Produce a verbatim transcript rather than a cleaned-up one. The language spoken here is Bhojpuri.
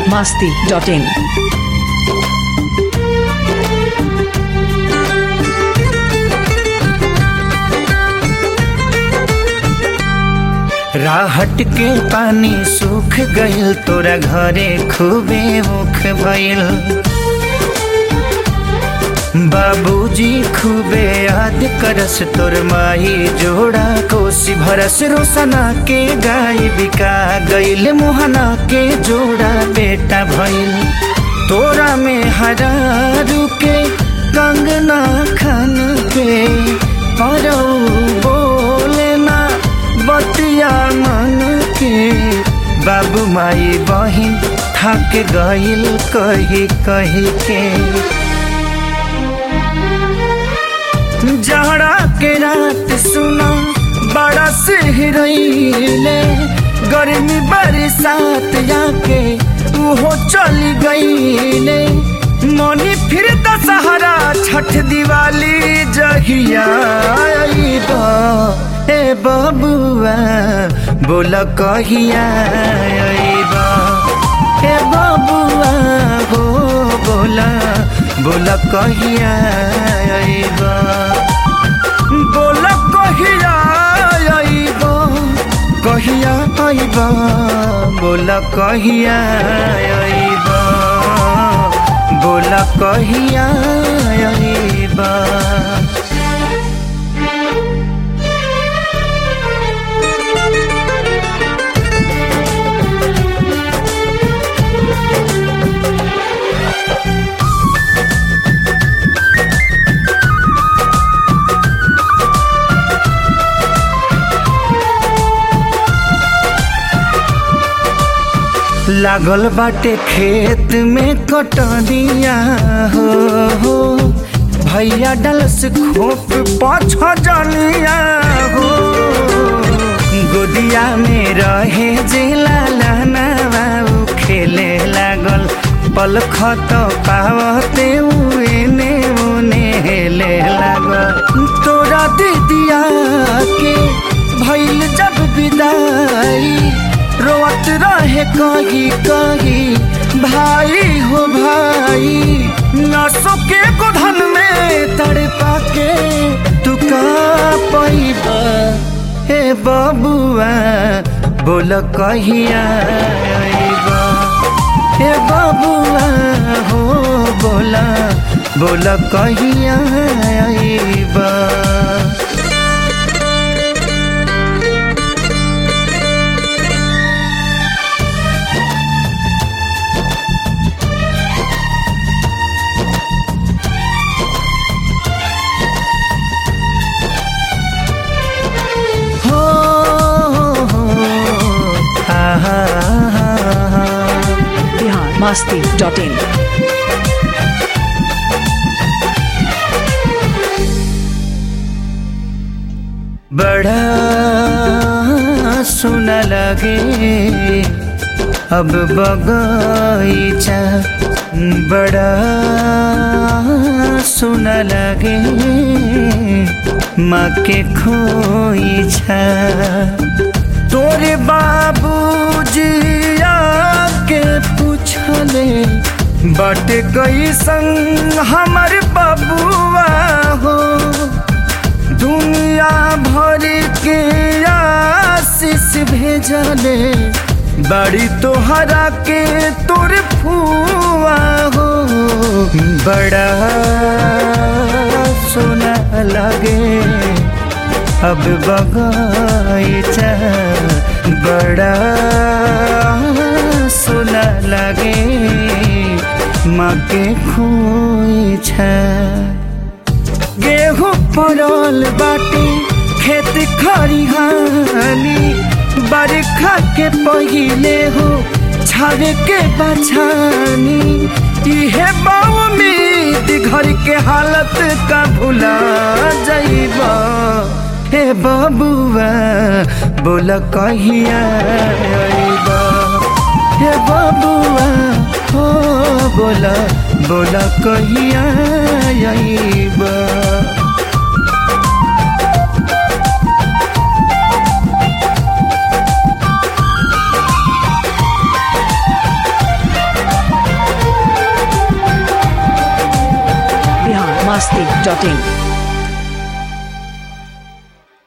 masti dot in. राहट के पानी सूख गइल तोरा घरे खूबे मुख भइल। बाबूजी खूबे याद करस तोर माही जोड़ा कोसी भरस रोसना के गाय बिका गइल मोहना के जोड़ा बेटा भइल। तोरा में हरारू के कंगना खन के परौ बोले ना बतिया मन के। बाबू माई बहिन थक गइल कही कही के। जाड़ा के रात सुना बड़ा सिहरैले गर्मी बरसात आके वो चली गईले। मनी फिर दशहरा छठ दिवाली जहिया आइबा ए बबुआ बोला कहिया आइबा। ए बबुआ हो बोला बोला कहिया आइबा। बोला कहिया आइबा कहिया आइबा। बोला कहिया आइबा बोला कहिया आइबा। लागल बाटे खेत में कटनिया हो, हो भैया डलस खोप पाछ जनिया हो। गोदिया में रहे जिला लाना बाबू खेले लागल पल खत पावते उने उने हेले लागल। तोरा दीदिया के भइल जब विदाई रोवत रहे कही कही भाई हो भाई। नसों के गोधन में तड़पा के तू का पैबा हे बबुआ बोल कहिया आइबा। हे बबुआ हो बोला बोला कहिया आइबा। masti dot in. बड़ा सुना लगे अब बगीचा। बड़ा सुना लगे माँ के खोईछा। तोरे बाबूजी के पूछले बट गई संग हमार बबुआ हो। दुनिया भर के आशीष भेजले बड़ी तोहरा के तोर फुआ हो। बड़ा सोना लगे अब बगीचा। बड़ा सोना लगे माँ के खोईछा। गेहूँ पड़ल बाटे खेत खरिहानी। बरखा के पहिले हो छावे के बछानी। इहे उम्मीद घर के हालत का भुला जाइबा। हे बबुआ बोला कहिया आइबा। हे बबुआ हो बोला बोला कहिया आइबा। masti dot in.